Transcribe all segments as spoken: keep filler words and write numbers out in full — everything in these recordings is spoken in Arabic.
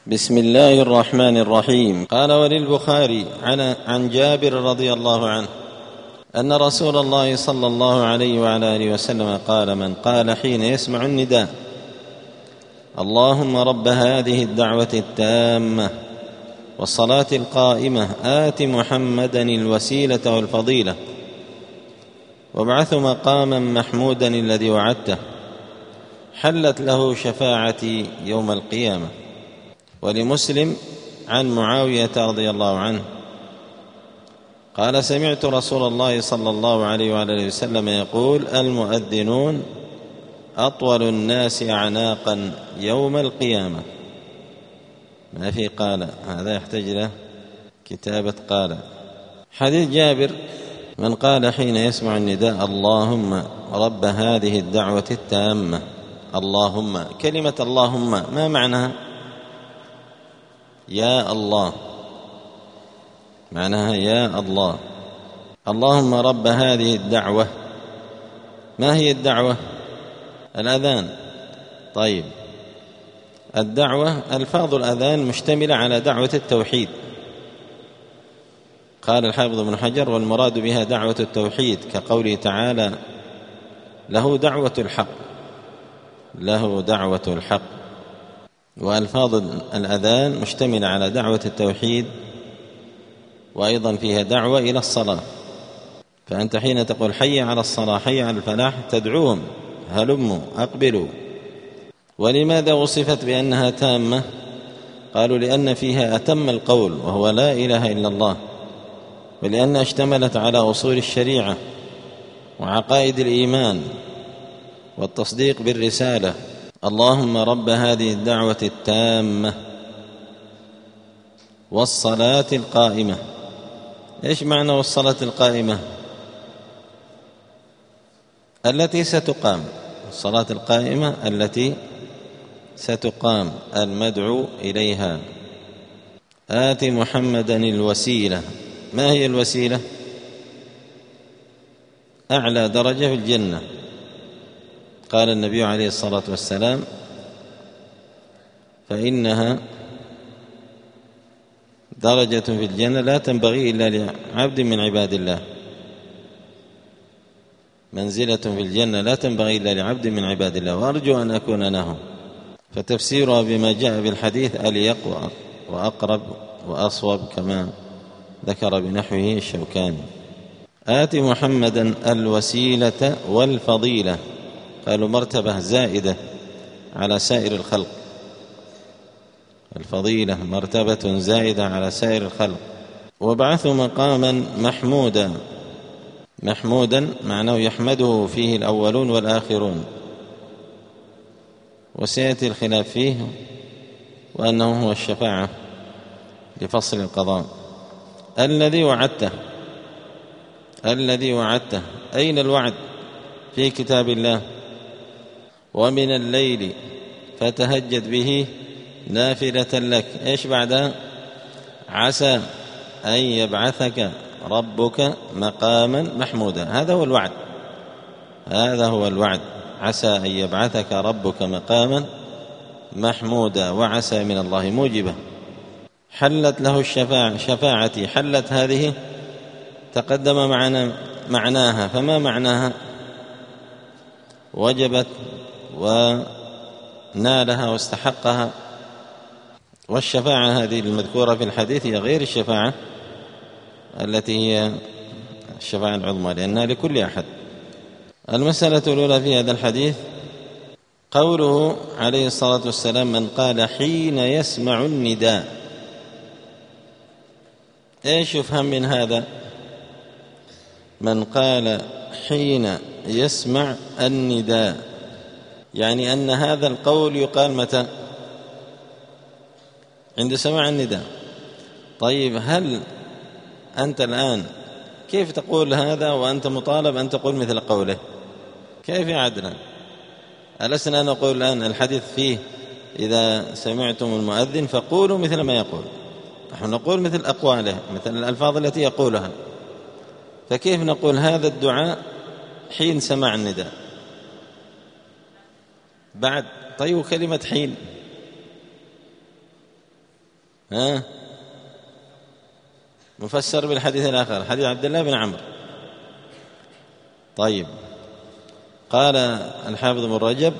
بسم الله الرحمن الرحيم. قال: وللبخاري عن جابر رضي الله عنه أن رسول الله صلى الله عليه وعلى آله وسلم قال: من قال حين يسمع النداء: اللهم رب هذه الدعوة التامة والصلاة القائمة آت محمدا الوسيلة والفضيلة وابعثه مقاما محمودا الذي وعدته، حلت له شفاعتي يوم القيامة. ولمسلم عن معاوية رضي الله عنه قال: سمعت رسول الله صلى الله عليه وعلى آله وسلم يقول: المؤذنون أطول الناس أعناقا يوم القيامة. ما في قال، هذا يحتاج له كتابة قال. حديث جابر: من قال حين يسمع النداء: اللهم رب هذه الدعوة التامة. اللهم، كلمة اللهم ما معناها؟ يا الله، معناها يا الله. اللهم رب هذه الدعوة. ما هي الدعوة؟ الأذان. طيب، الدعوة ألفاظ الأذان مشتملة على دعوة التوحيد. قال الحافظ ابن حجر: والمراد بها دعوة التوحيد، كقوله تعالى: له دعوة الحق، له دعوة الحق. وألفاظ الأذان مشتملة على دعوة التوحيد، وأيضا فيها دعوة إلى الصلاة. فأنت حين تقول حي على الصلاة، حي على الفلاح، تدعوهم: هلموا أقبلوا. ولماذا وصفت بأنها تامة؟ قالوا: لأن فيها أتم القول وهو لا إله إلا الله، ولأنها اشتملت على أصول الشريعة وعقائد الإيمان والتصديق بالرسالة. اللهم رب هذه الدعوة التامة والصلاة القائمة. إيش معنى والصلاة القائمة؟ التي ستقام. الصلاة القائمة التي ستقام، المدعو إليها. آت محمدا الوسيلة. ما هي الوسيلة؟ أعلى درجة في الجنة. قال النبي عليه الصلاة والسلام: فإنها درجة في الجنة لا تنبغي إلا لعبد من عباد الله. منزلة في الجنة لا تنبغي إلا لعبد من عباد الله، وأرجو أن أكون له. فتفسيرها بما جاء بالحديث أليق وأقرب وأصوب، كما ذكر بنحوه الشوكاني. آت محمدا الوسيلة والفضيلة. قالوا مرتبة زائدة على سائر الخلق. الفضيلة مرتبة زائدة على سائر الخلق. وابعثوا مقاما محمودا. محمودا معناه يحمده فيه الأولون والآخرون، وسيأتي الخلاف فيه، وأنه هو الشفاعة لفصل القضاء. الذي وعدته. الذي وعدته، أين الوعد؟ في كتاب الله: ومن الليل فتهجد به نافلة لك. إيش بعدها؟ عسى أن يبعثك ربك مقاما محمودا. هذا هو الوعد، هذا هو الوعد. عسى أن يبعثك ربك مقاما محمودا. وعسى من الله موجبة. حلت له الشفاعة. شفاعتي، حلت هذه تقدم معنا معناها. فما معناها؟ وجبت ونالها واستحقها. والشفاعة هذه المذكورة في الحديث هي غير الشفاعة التي هي الشفاعة العظمى، لأنها لكل أحد. المسألة الأولى في هذا الحديث قوله عليه الصلاة والسلام: من قال حين يسمع النداء. إيش يفهم من هذا؟ من قال حين يسمع النداء، يعني أن هذا القول يقال متى؟ عند سماع النداء. طيب، هل أنت الآن كيف تقول هذا وأنت مطالب أن تقول مثل قوله؟ كيف يا عدنان؟ ألسنا نقول الآن الحديث فيه: إذا سمعتم المؤذن فقولوا مثل ما يقول. نحن نقول مثل أقواله، مثل الألفاظ التي يقولها. فكيف نقول هذا الدعاء حين سمع النداء بعد؟ طيب، كلمة حين ها مفسر بالحديث الآخر حديث عبد الله بن عمرو. طيب، قال الحافظ ابن رجب: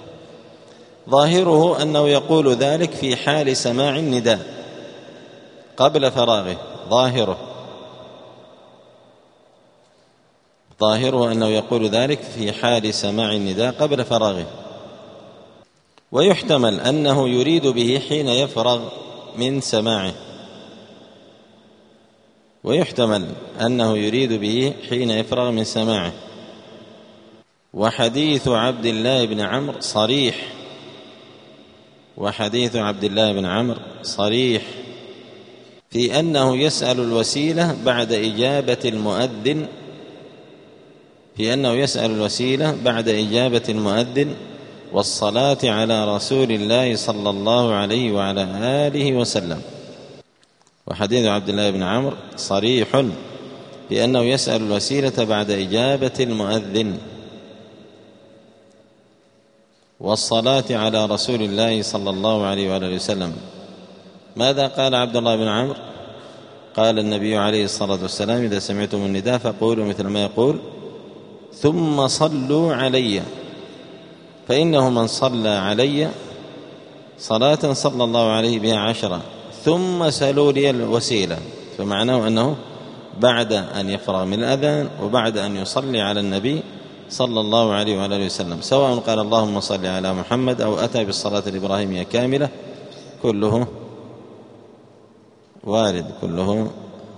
ظاهره أنه يقول ذلك في حال سماع النداء قبل فراغه. ظاهره ظاهره أنه يقول ذلك في حال سماع النداء قبل فراغه، ويحتمل أنه يريد به حين يفرغ من سماعه ويحتمل أنه يريد به حين يفرغ من سماعه. وحديث عبد الله بن عمرو صريح وحديث عبد الله بن عمرو صريح في أنه يسأل الوسيلة بعد إجابة المؤذن في أنه يسأل الوسيلة بعد إجابة المؤذن والصلاة على رسول الله صلى الله عليه وعلى آله وسلم. وحديث عبد الله بن عمرو صريح بأنه يسأل الوسيلة بعد إجابة المؤذن والصلاة على رسول الله صلى الله عليه وآله وسلم. ماذا قال عبد الله بن عمرو؟ قال النبي عليه الصلاة والسلام: إذا سمعتم النداء فقولوا مثل ما يقول ثم صلوا علي، فإنه من صلى علي صلاة صلى الله عليه بها عشرة ثم سألوا لي الوسيلة. فمعناه أنه بعد أن يفرغ من الأذان وبعد أن يصلي على النبي صلى الله عليه وآله وسلم، سواء قال اللهم صل على محمد أو أتى بالصلاة الإبراهيمية كاملة، كله وارد، كله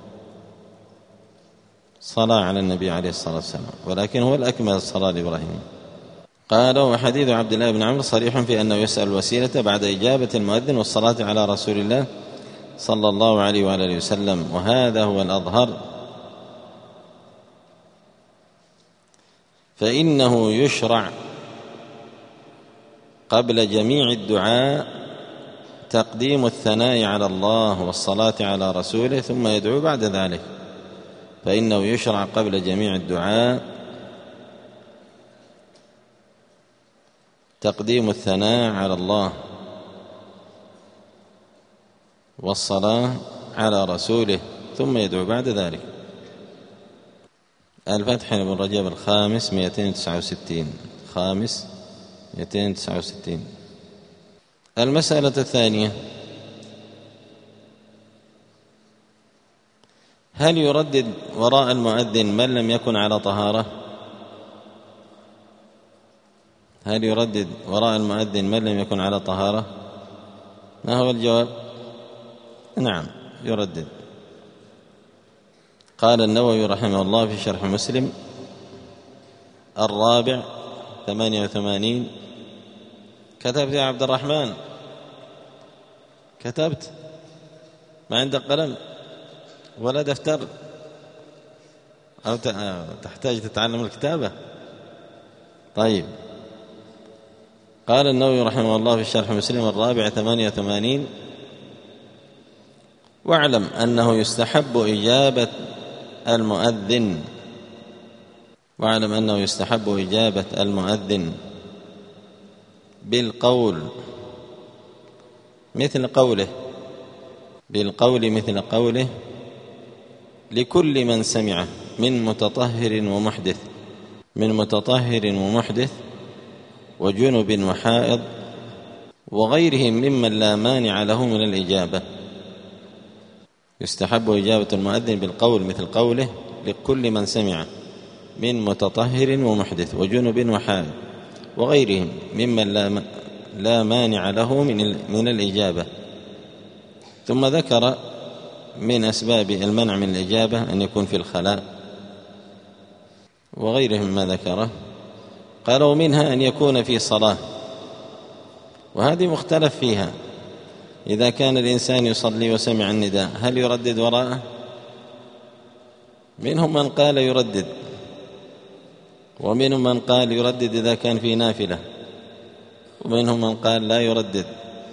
صلاة على النبي عليه الصلاة والسلام، ولكن هو الأكمل الصلاة الإبراهيمية. قال: وحديث عبد الله بن عمرو صريح في أنه يسأل الوسيلة بعد إجابة المؤذن والصلاة على رسول الله صلى الله عليه وآله وسلم، وهذا هو الأظهر، فإنه يشرع قبل جميع الدعاء تقديم الثناء على الله والصلاة على رسوله ثم يدعو بعد ذلك. فإنه يشرع قبل جميع الدعاء تقديم الثناء على الله والصلاة على رسوله ثم يدعو بعد ذلك. الفتح بن رجب الخامس مئتين وتسعة وستين خامس مئتين وتسعة وستين. المسألة الثانية: هل يردد وراء المؤذن من لم يكن على طهارة؟ هل يردد وراء المؤذن من لم يكن على طهارة؟ ما هو الجواب؟ نعم، يردد. قال النووي رحمه الله في شرح مسلم الرابع ثمانية وثمانين. كتبت يا عبد الرحمن؟ كتبت؟ ما عندك قلم ولا دفتر أو تحتاج تتعلم الكتابة؟ طيب. قال النووي رحمه الله في شرح مسلم الرابع ثمانية وثمانين: واعلم أنه يستحب إجابة المؤذن واعلم أنه يستحب إجابة المؤذن بالقول مثل قوله بالقول مثل قوله لكل من سمعه من متطهر ومحدث من متطهر ومحدث وجنب وحائض وغيرهم ممن لا مانع له من الإجابة. يستحب إجابة المؤذن بالقول مثل قوله لكل من سمع من متطهر ومحدث وجنب وحائض وغيرهم ممن لا لا مانع له من من الإجابة. ثم ذكر من أسباب المنع من الإجابة أن يكون في الخلاء وغيرهم ما ذكره. قالوا منها أن يكون في صلاة، وهذه مختلف فيها. إذا كان الإنسان يصلي وسمع النداء هل يردد وراءه؟ منهم من قال يردد، ومنهم من قال يردد إذا كان في نافلة، ومنهم من قال لا يردد،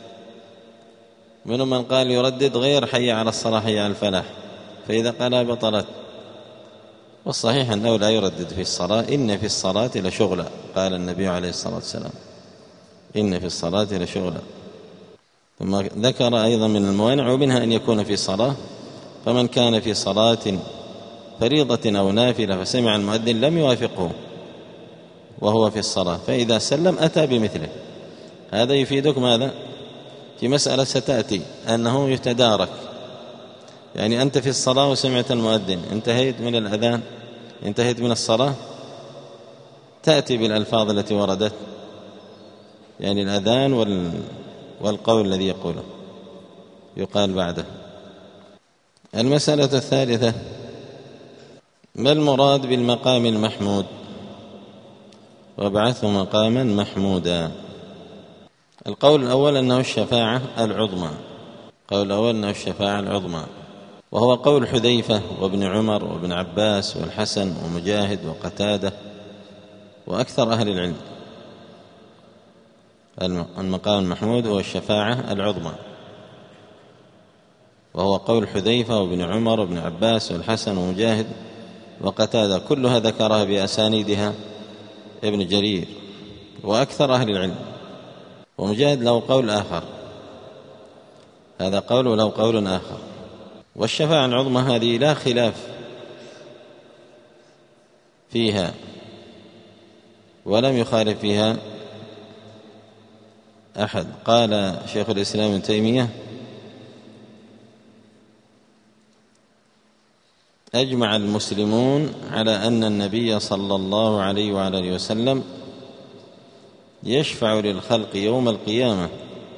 منهم من قال يردد غير حي على الصلاة حي على الفلاح، فإذا قال بطلت. والصحيح أنه لا يردد في الصلاة. إن في الصلاة لشغلا، قال النبي عليه الصلاة والسلام: إن في الصلاة لشغلا. ثم ذكر أيضا من الموانع ومنها أن يكون في صلاة، فمن كان في صلاة فريضة أو نافلة فسمع المؤذن لم يوافقه وهو في الصلاة فإذا سلم أتى بمثله. هذا يفيدك ماذا؟ في مسألة ستأتي أنه يتدارك، يعني أنت في الصلاة وسمعت المؤذن، انتهيت من الأذان، انتهيت من الصلاة، تأتي بالألفاظ التي وردت، يعني الأذان والقول الذي يقوله يقال بعده. المسألة الثالثة: ما المراد بالمقام المحمود؟ وابعثه مقاما محمودا. القول الأول أنه الشفاعة العظمى، القول الأول أنه الشفاعة العظمى، وهو قول حذيفة وابن عمر وابن عباس والحسن ومجاهد وقتادة وأكثر أهل العلم. المقام المحمود هو الشفاعة العظمى، وهو قول حذيفة وابن عمر وابن عباس والحسن ومجاهد وقتادة، كلها ذكرها بأسانيدها ابن جرير وأكثر أهل العلم. ومجاهد له قول آخر، هذا قول وله قول آخر. والشفاعة العظمى هذه لا خلاف فيها ولم يخالف فيها أحد. قال شيخ الإسلام ابن تيمية: أجمع المسلمون على أن النبي صلى الله عليه وعلى آله وسلم يشفع للخلق يوم القيامة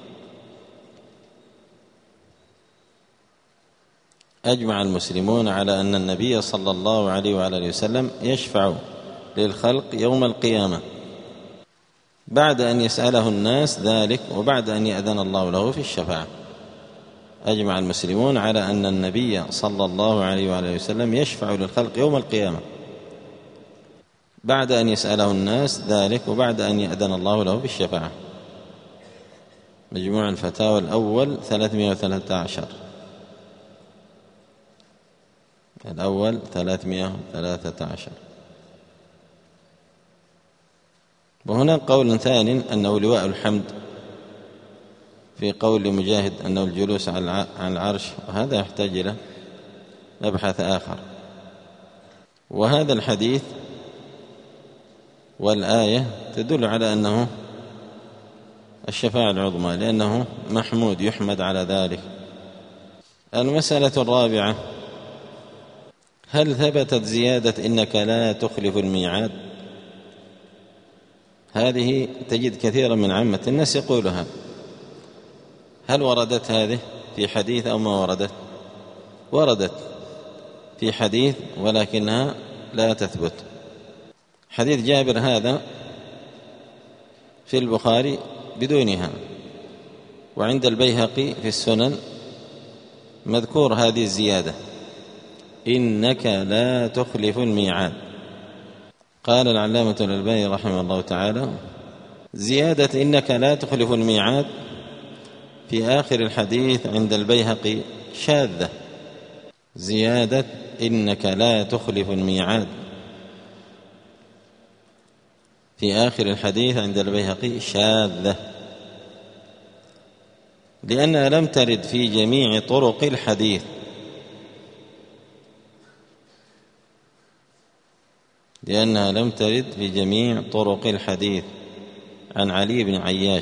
أجمع المسلمون على أن النبي صلى الله عليه وعلى آله وسلم يشفع للخلق يوم القيامة بعد أن يسأله الناس ذلك وبعد أن يأذن الله له في الشفاعة. أجمع المسلمون على أن النبي صلى الله عليه وعلى آله وسلم يشفع للخلق يوم القيامة بعد أن يسأله الناس ذلك وبعد أن يأذن الله له في الشفاعة. مجموع الفتاوى الأول ثلاثمائة وثلاثة عشر، الأول ثلاثمائة وثلاثة عشر. وهناك قول ثاني أنه لواء الحمد، في قول مجاهد أنه الجلوس على العرش، وهذا يحتاج إلى مبحث آخر. وهذا الحديث والآية تدل على أنه الشفاعة العظمى لأنه محمود يحمد على ذلك. المسألة الرابعة: هل ثبتت زيادة إنك لا تخلف الميعاد؟ هذه تجد كثيرا من عامة الناس يقولها. هل وردت هذه في حديث أو ما وردت؟ وردت في حديث ولكنها لا تثبت. حديث جابر هذا في البخاري بدونها، وعند البيهقي في السنن مذكور هذه الزيادة: إنك لا تخلف الميعاد. قال العلامة الألباني رحمه الله تعالى: زيادة إنك لا تخلف الميعاد في آخر الحديث عند البيهقي شاذة. زيادة إنك لا تخلف الميعاد في آخر الحديث عند البيهقي شاذة، لأنها لم ترد في جميع طرق الحديث، لأنها لم ترد في جميع طرق الحديث عن علي بن عياش.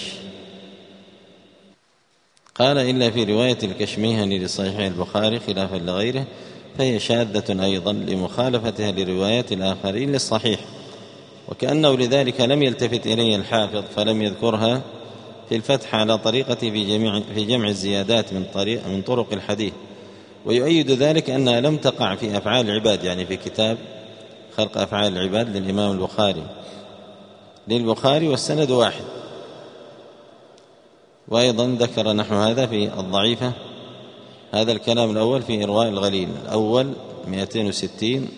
قال: إلا في رواية الكشميهني لصحيح البخاري خلافا لغيره، فهي شاذة أيضا لمخالفتها لروايات الآخرين للصحيح. وكأنه لذلك لم يلتفت إليه الحافظ فلم يذكرها في الفتح على طريقة في جميع في جمع الزيادات من طريق من طرق الحديث. ويؤيد ذلك أنها لم تقع في أفعال العباد، يعني في كتاب خلق أفعال العباد للإمام البخاري للبخاري والسند واحد. وأيضا ذكر نحو هذا في الضعيفة. هذا الكلام الأول في إرواء الغليل، الأول مئتين وستين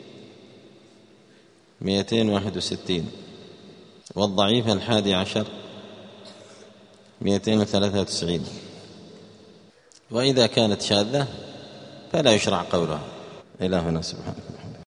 مئتين وواحد وستين، والضعيفة الحادي عشر مئتين وثلاثة وتسعين. وإذا كانت شاذة فلا يشرع قولها. إلى هنا سبحانه.